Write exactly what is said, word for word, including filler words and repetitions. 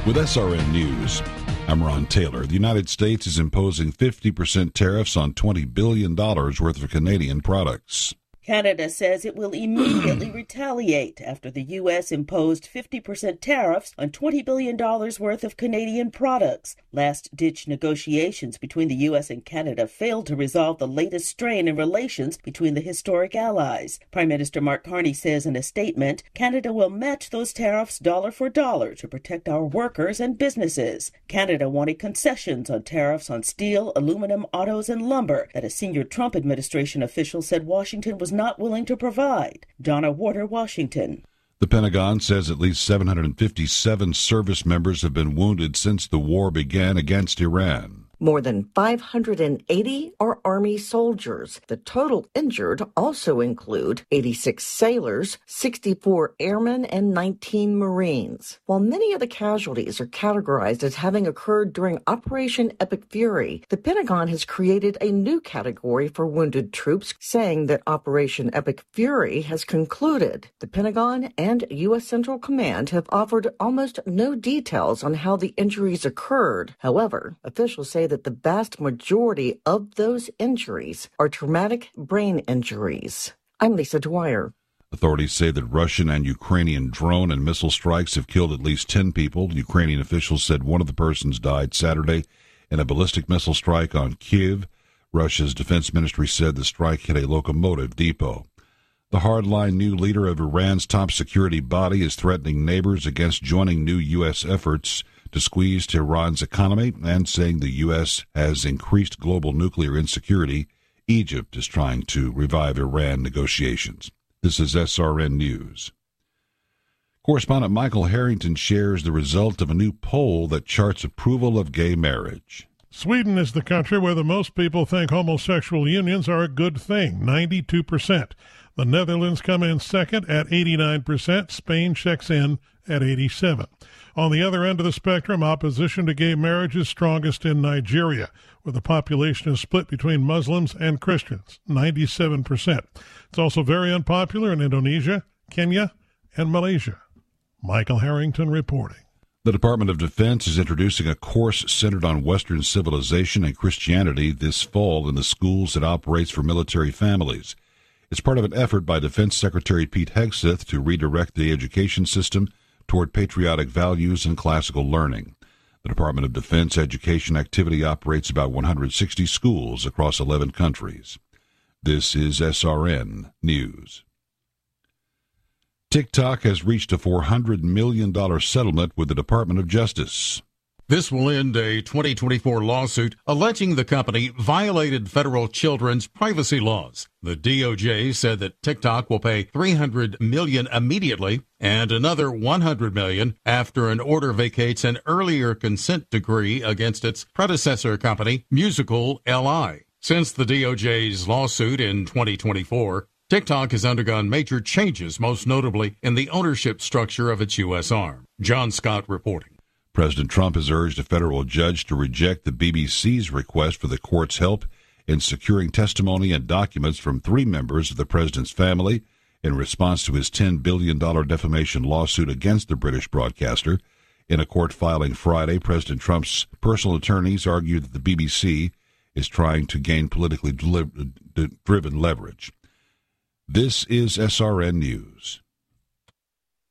With S R N News, I'm Ron Taylor. The United States is imposing fifty percent tariffs on twenty billion dollars worth of Canadian products. Canada says it will immediately retaliate after the U S imposed fifty percent tariffs on twenty billion dollars worth of Canadian products. Last-ditch negotiations between the U S and Canada failed to resolve the latest strain in relations between the historic allies. Prime Minister Mark Carney says in a statement, Canada will match those tariffs dollar for dollar to protect our workers and businesses. Canada wanted concessions on tariffs on steel, aluminum, autos, and lumber that a senior Trump administration official said Washington was not willing to provide. Donna Warder, Washington. The Pentagon says at least seven hundred fifty-seven service members have been wounded since the war began against Iran. More than five hundred eighty are Army soldiers. The total injured also include eighty-six sailors, sixty-four airmen, and nineteen Marines. While many of the casualties are categorized as having occurred during Operation Epic Fury, the Pentagon has created a new category for wounded troops, saying that Operation Epic Fury has concluded. The Pentagon and U S Central Command have offered almost no details on how the injuries occurred. However, officials say that the vast majority of those injuries are traumatic brain injuries. I'm Lisa Dwyer. Authorities say that Russian and Ukrainian drone and missile strikes have killed at least ten people. Ukrainian officials said one of the persons died Saturday in a ballistic missile strike on Kyiv. Russia's defense ministry said the strike hit a locomotive depot. The hardline new leader of Iran's top security body is threatening neighbors against joining new U S efforts to squeeze Tehran's economy and saying the U S has increased global nuclear insecurity. Egypt is trying to revive Iran negotiations. This is S R N News. Correspondent Michael Harrington shares the result of a new poll that charts approval of gay marriage. Sweden is the country where the most people think homosexual unions are a good thing, ninety-two percent. The Netherlands come in second at eighty-nine percent. Spain checks in at eighty-seven. On the other end of the spectrum, opposition to gay marriage is strongest in Nigeria, where the population is split between Muslims and Christians, ninety-seven percent. It's also very unpopular in Indonesia, Kenya, and Malaysia. Michael Harrington reporting. The Department of Defense is introducing a course centered on Western civilization and Christianity this fall in the schools it operates for military families. It's part of an effort by Defense Secretary Pete Hegseth to redirect the education system toward patriotic values and classical learning. The Department of Defense education activity operates about one hundred sixty schools across eleven countries. This is S R N News. TikTok has reached a four hundred million dollars settlement with the Department of Justice. This will end a twenty twenty-four lawsuit alleging the company violated federal children's privacy laws. The D O J said that TikTok will pay three hundred million dollars immediately and another one hundred million dollars after an order vacates an earlier consent decree against its predecessor company, Musical L I. Since the D O J's lawsuit in twenty twenty-four, TikTok has undergone major changes, most notably in the ownership structure of its U S arm. John Scott reporting. President Trump has urged a federal judge to reject the B B C's request for the court's help in securing testimony and documents from three members of the president's family in response to his ten billion dollars defamation lawsuit against the British broadcaster. In a court filing Friday, President Trump's personal attorneys argued that the B B C is trying to gain politically driven leverage. This is S R N News.